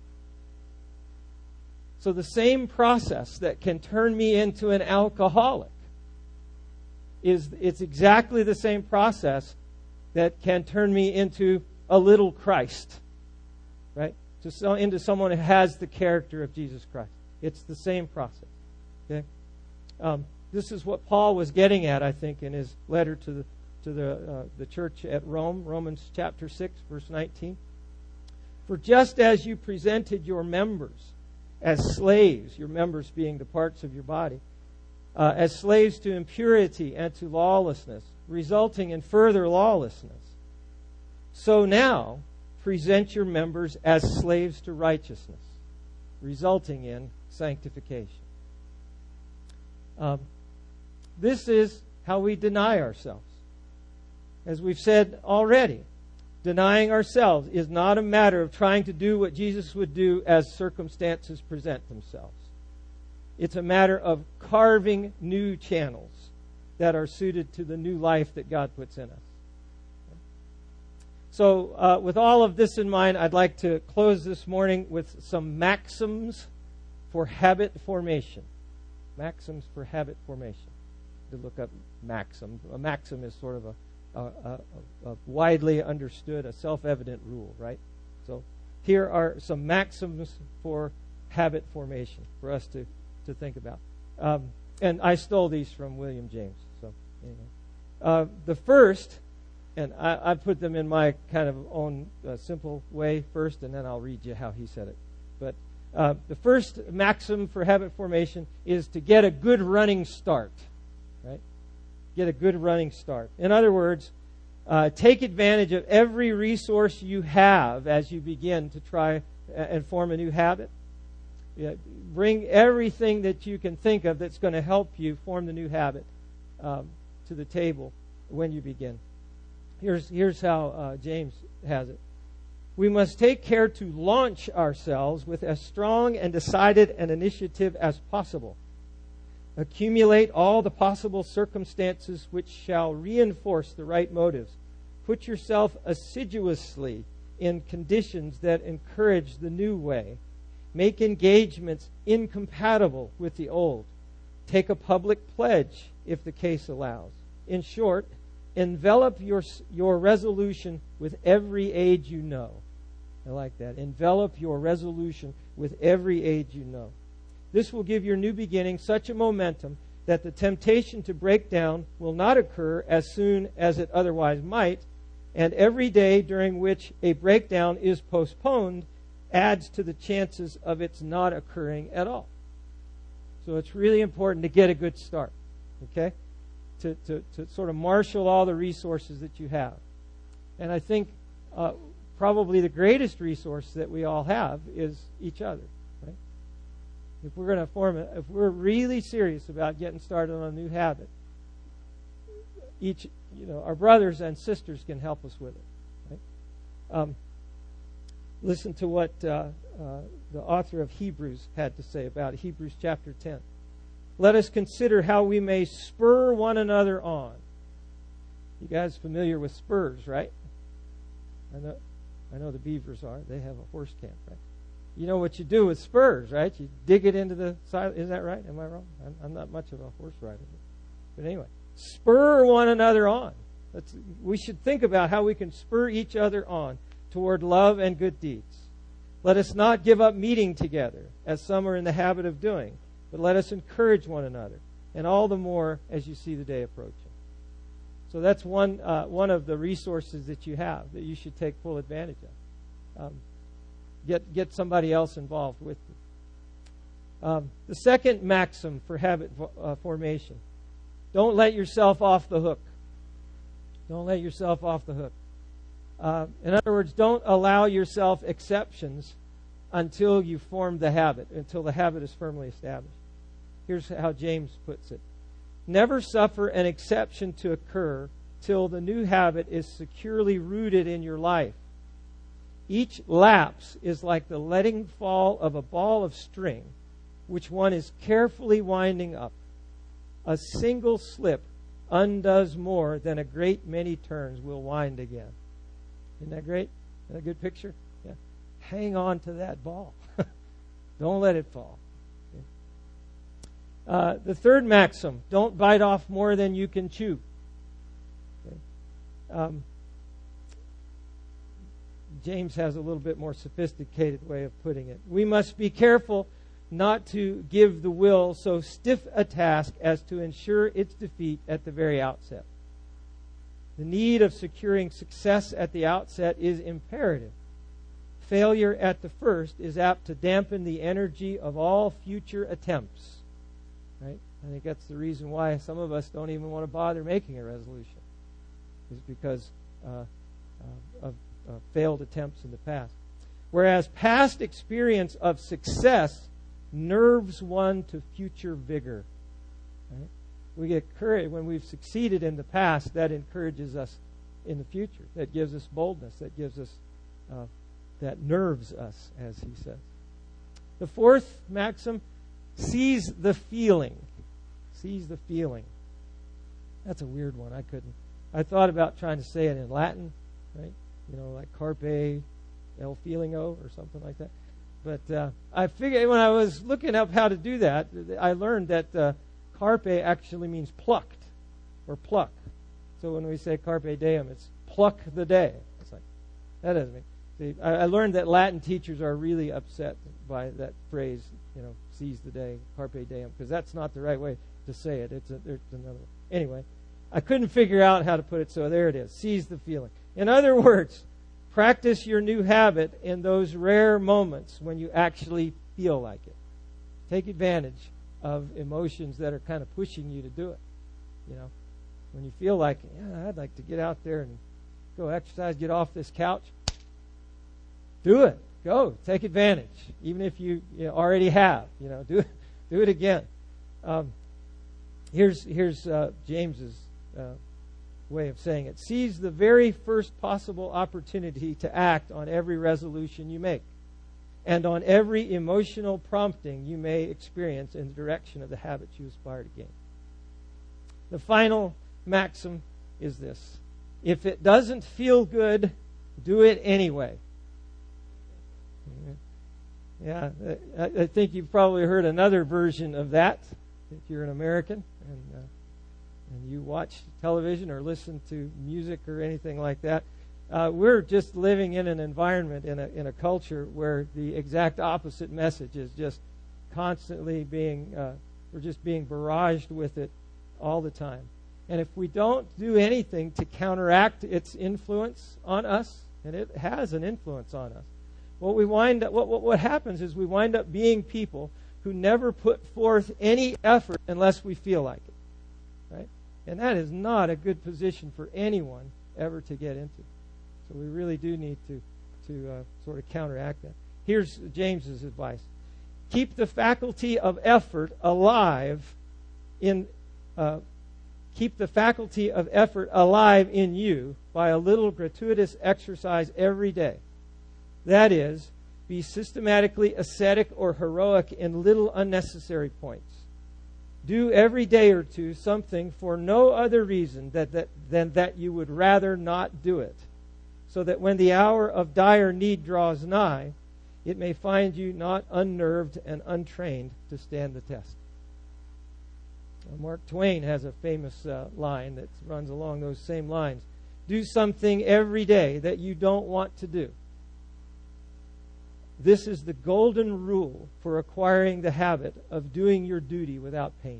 So the same process that can turn me into an alcoholic is it's exactly the same process that can turn me into a little Christ, right? To so, into someone who has the character of Jesus Christ. It's the same process. Okay, um, this is what Paul was getting at, I think, in his letter to the to the uh, the church at Rome, Romans chapter six, verse nineteen. For just as you presented your members as slaves, your members being the parts of your body, uh, as slaves to impurity and to lawlessness, resulting in further lawlessness, so now present your members as slaves to righteousness, resulting in sanctification. Um, this is how we deny ourselves. As we've said already, denying ourselves is not a matter of trying to do what Jesus would do as circumstances present themselves. It's a matter of carving new channels that are suited to the new life that God puts in us. So, uh, with all of this in mind, I'd like to close this morning with some maxims for habit formation. Maxims for habit formation. To look up maxim. A maxim is sort of a A, a, a widely understood, a self-evident rule, right? So here are some maxims for habit formation for us to, to think about. Um, and I stole these from William James. So anyway. Uh, the first, and I, I put them in my kind of own uh, simple way first, and then I'll read you how he said it. But uh, the first maxim for habit formation is to get a good running start, right? Get a good running start. In other words, uh, take advantage of every resource you have as you begin to try and form a new habit. Yeah, bring everything that you can think of that's going to help you form the new habit um, to the table when you begin. Here's, here's how uh, James has it. We must take care to launch ourselves with as strong and decided an initiative as possible. Accumulate all the possible circumstances which shall reinforce the right motives. Put yourself assiduously in conditions that encourage the new way. Make engagements incompatible with the old. Take a public pledge if the case allows. In short, envelop your, your resolution with every aid you know. I like that. Envelop your resolution with every aid you know. This will give your new beginning such a momentum that the temptation to break down will not occur as soon as it otherwise might, and every day during which a breakdown is postponed adds to the chances of its not occurring at all. So it's really important to get a good start, okay? To, to, to sort of marshal all the resources that you have. And I think uh, probably the greatest resource that we all have is each other. If we're going to form it, if we're really serious about getting started on a new habit, each, you know, our brothers and sisters can help us with it. Right? Um, listen to what uh, uh, the author of Hebrews had to say about it, Hebrews chapter ten. Let us consider how we may spur one another on. You guys familiar with spurs, right? I know, I know the Beavers are. They have a horse camp, right? You know what you do with spurs, right? You dig it into the side. Is that right? Am I wrong? I'm, I'm not much of a horse rider. But anyway, spur one another on. Let's, we should think about how we can spur each other on toward love and good deeds. Let us not give up meeting together, as some are in the habit of doing, but let us encourage one another, and all the more as you see the day approaching. So that's one uh, one of the resources that you have that you should take full advantage of. Um, get get somebody else involved with you. Um, the second maxim for habit uh, formation: don't let yourself off the hook. Don't let yourself off the hook. Uh, in other words, don't allow yourself exceptions until you form the habit, until the habit is firmly established. Here's how James puts it. Never suffer an exception to occur till the new habit is securely rooted in your life. Each lapse is like the letting fall of a ball of string, which one is carefully winding up. A single slip undoes more than a great many turns will wind again. Isn't that great? Isn't that a good picture? Yeah. Hang on to that ball. Don't let it fall. Okay. Uh, the third maxim, don't bite off more than you can chew. Okay. Um, James has a little bit more sophisticated way of putting it. We must be careful not to give the will so stiff a task as to ensure its defeat at the very outset. The need of securing success at the outset is imperative. Failure at the first is apt to dampen the energy of all future attempts. Right? I think that's the reason why some of us don't even want to bother making a resolution. Is because uh, uh, of uh, failed attempts in the past. Whereas past experience of success nerves one to future vigor. Right? We get courage when we've succeeded in the past. That encourages us in the future. That gives us boldness. That gives us, uh, that nerves us, as he says. The fourth maxim: seize the feeling. Seize the feeling. That's a weird one. I couldn't. I thought about trying to say it in Latin, right? You know, like carpe el feelingo or something like that. But uh, I figured when I was looking up how to do that, I learned that uh, carpe actually means plucked or pluck. So when we say carpe diem, it's pluck the day. It's like, that doesn't mean. See, I, I learned that Latin teachers are really upset by that phrase, you know, seize the day, carpe diem, because that's not the right way to say it. It's, a, it's another one. Anyway, I couldn't figure out how to put it, so there it is. Seize the feeling. In other words, practice your new habit in those rare moments when you actually feel like it. Take advantage of emotions that are kind of pushing you to do it. You know, when you feel like, yeah, I'd like to get out there and go exercise, get off this couch, do it. Go. Take advantage. Even if you, you know, already have, you know, do it, do it again. Um, here's here's uh, James's uh, way of saying it. Seize the very first possible opportunity to act on every resolution you make and on every emotional prompting you may experience in the direction of the habits you aspire to gain. The final maxim is this: if it doesn't feel good, do it anyway. Yeah, I think you've probably heard another version of that if you're an American and uh, and you watch television or listen to music or anything like that. Uh, we're just living in an environment, in a in a culture where the exact opposite message is just constantly being, uh, we're just being barraged with it all the time. And if we don't do anything to counteract its influence on us, and it has an influence on us, what we wind up, what, what what happens is we wind up being people who never put forth any effort unless we feel like it, right? And that is not a good position for anyone ever to get into. So we really do need to to uh, sort of counteract that. Here's James's advice: keep the faculty of effort alive in. Uh, keep the faculty of effort alive in you by a little gratuitous exercise every day. That is, be systematically ascetic or heroic in little unnecessary points. Do every day or two something for no other reason that, that, than that you would rather not do it, so that when the hour of dire need draws nigh, it may find you not unnerved and untrained to stand the test. Well, Mark Twain has a famous uh, line that runs along those same lines. Do something every day that you don't want to do. This is the golden rule for acquiring the habit of doing your duty without pain.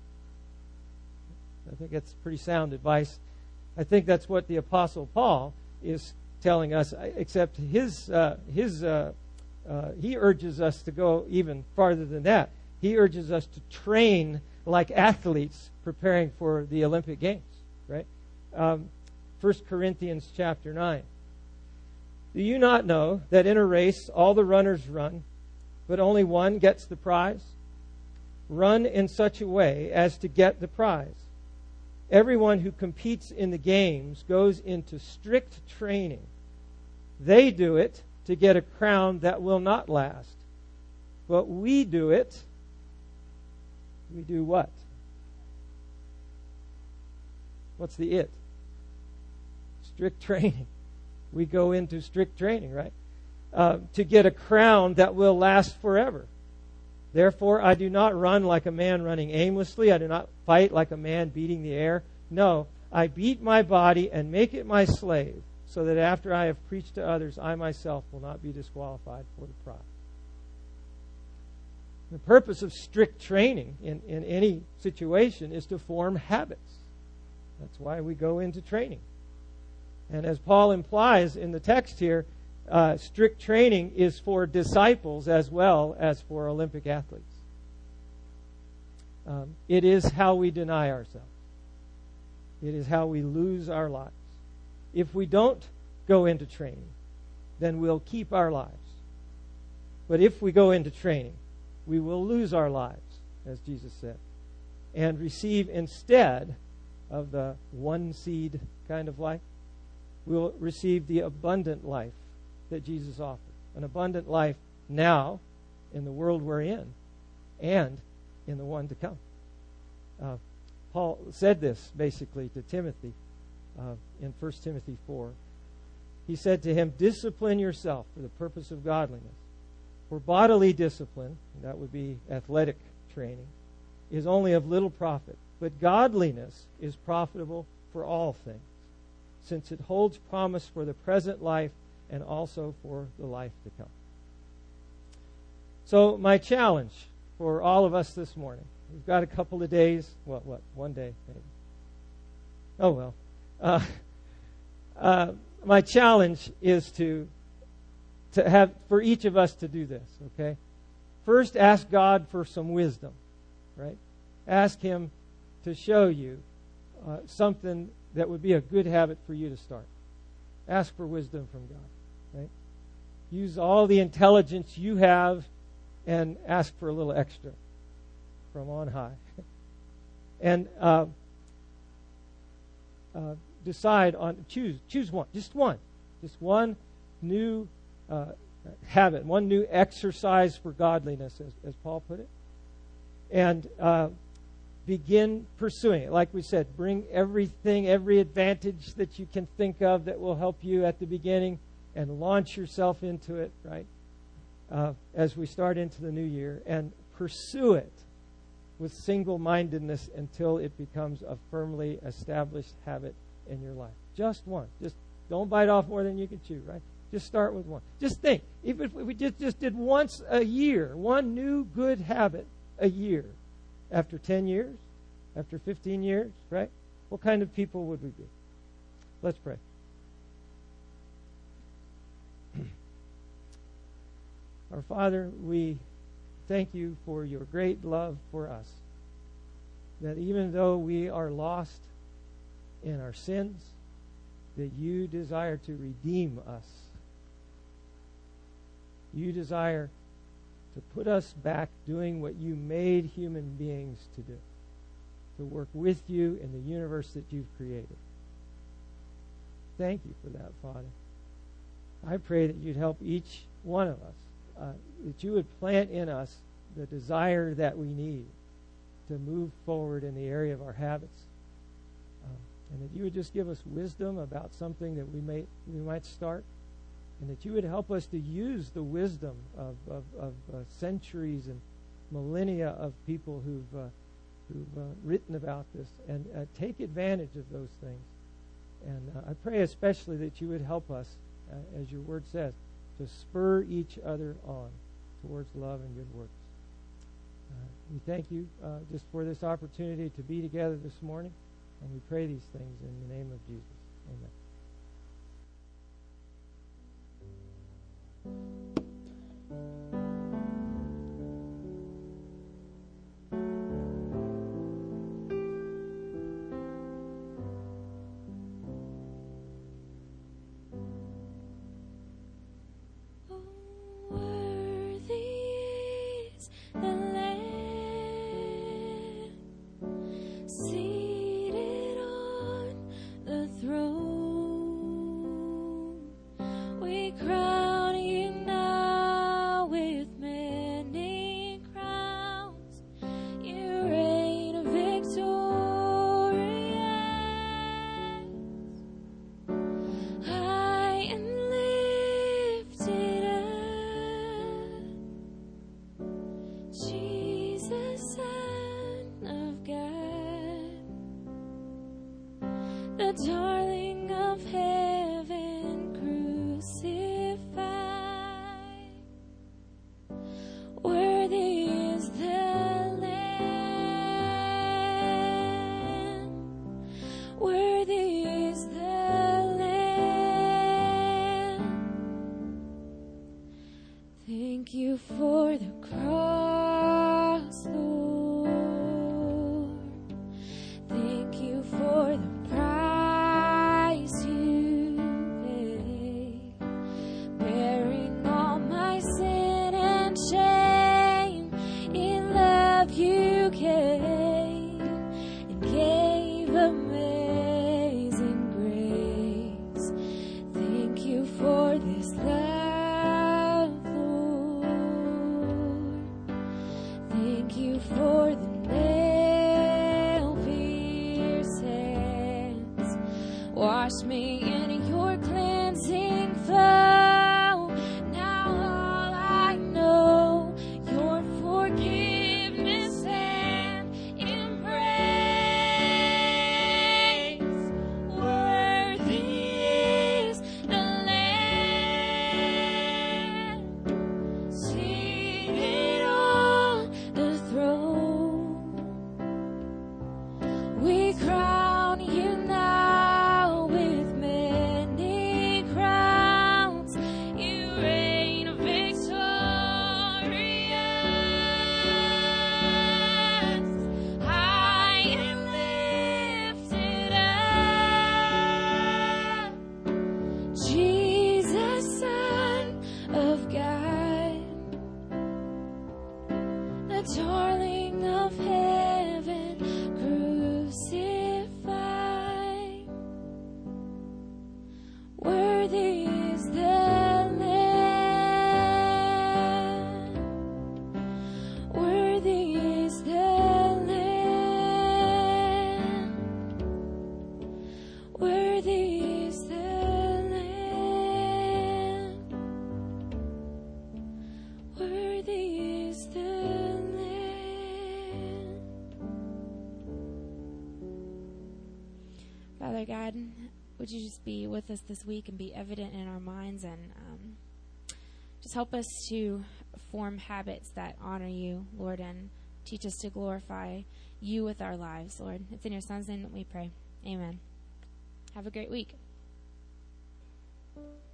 I think that's pretty sound advice. I think that's what the Apostle Paul is telling us, except his, uh, his, uh, uh, he urges us to go even farther than that. He urges us to train like athletes preparing for the Olympic Games, right? Um, First Corinthians chapter nine. Do you not know that in a race all the runners run, but only one gets the prize? Run in such a way as to get the prize. Everyone who competes in the games goes into strict training. They do it to get a crown that will not last. But we do it. We do what? What's the it? Strict training. We go into strict training, right? Uh, to get a crown that will last forever. Therefore, I do not run like a man running aimlessly. I do not fight like a man beating the air. No, I beat my body and make it my slave, so that after I have preached to others, I myself will not be disqualified for the prize. The purpose of strict training in, in any situation is to form habits. That's why we go into training. And as Paul implies in the text here, uh, strict training is for disciples as well as for Olympic athletes. Um, it is how we deny ourselves. It is how we lose our lives. If we don't go into training, then we'll keep our lives. But if we go into training, we will lose our lives, as Jesus said, and receive instead of the one seed kind of life, we'll receive the abundant life that Jesus offered. An abundant life now in the world we're in and in the one to come. Uh, Paul said this basically to Timothy uh, in First Timothy four. He said to him, discipline yourself for the purpose of godliness. For bodily discipline, that would be athletic training, is only of little profit. But godliness is profitable for all things, since it holds promise for the present life and also for the life to come. So my challenge for all of us this morning, we've got a couple of days, what, what, one day maybe. Oh well. Uh, uh, my challenge is to, to have, for each of us to do this, okay? First, ask God for some wisdom, right? Ask Him to show you uh, something that would be a good habit for you to start. Ask for wisdom from God, right? Use all the intelligence you have and ask for a little extra from on high. and uh, uh, decide on, choose, choose one, just one. Just one new uh, habit, one new exercise for godliness, as, as Paul put it. And uh, begin pursuing it. Like we said, bring everything, every advantage that you can think of that will help you at the beginning and launch yourself into it, right? Uh, as we start into the new year, and pursue it with single-mindedness until it becomes a firmly established habit in your life. Just one. Just don't bite off more than you can chew, right? Just start with one. Just think, even if we just, just did once a year, one new good habit a year, after ten years, after fifteen years, right? What kind of people would we be? Let's pray. Our Father, we thank you for your great love for us. That even though we are lost in our sins, that you desire to redeem us. You desire to put us back doing what you made human beings to do. To work with you in the universe that you've created. Thank you for that, Father. I pray that you'd help each one of us uh, that you would plant in us the desire that we need to move forward in the area of our habits. Um, and that you would just give us wisdom about something that we may we might start, and that you would help us to use the wisdom of, of, of uh, centuries and millennia of people who've, uh, who've uh, written about this, and uh, take advantage of those things. And uh, I pray especially that you would help us, uh, as your word says, to spur each other on towards love and good works. Uh, we thank you uh, just for this opportunity to be together this morning, and we pray these things in the name of Jesus. Amen. Seated on the throne, we crown you now with many crowns. You reign victorious, high and lifted up, Jesus, Son of God, the darling of heaven crucified. Worthy is the Lamb, worthy is the Lamb. Thank you for the cross, Lord. Thank you for the price you paid, bearing all my sin and shame. In love you came and gave amazing grace. Thank you for this love, Lord. Thank you for the nail-pierced hands. Wash me in your cleansing flow. Now all I know, your forgiveness and embrace. Worthy is the Lamb, seated on the throne. We crown you now with many crowns. You reign victorious, high and lifted up, Jesus, Son of God, the darling of heaven crucified. Worthy is the Lamb, worthy is the Lamb, worthy is the Lamb, worthy is the Lamb. Father God, would you just be with us this week and be evident in our minds, and um, just help us to form habits that honor you, Lord, and teach us to glorify you with our lives, Lord. It's in your Son's name that we pray. Amen. Have a great week.